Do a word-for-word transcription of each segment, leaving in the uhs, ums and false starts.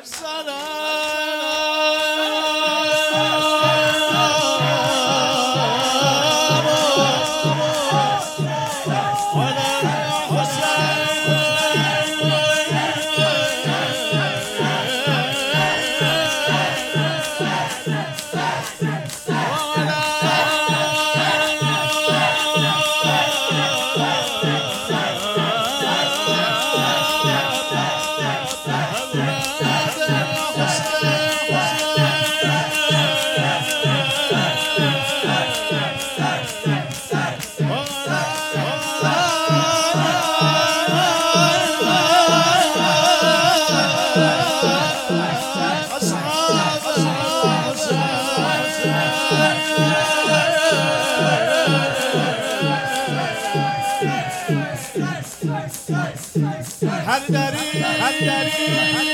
هر دری هر دری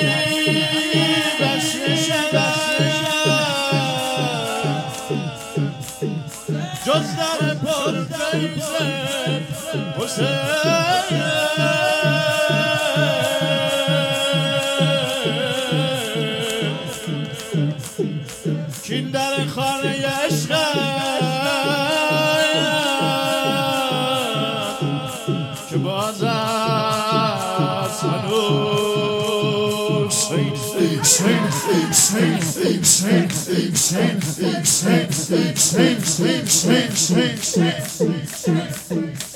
بس جز در پردیز حسین کین در خانه عشق که باز است هنوز سین سین سین سین سین سین سین سین سین سین سین سین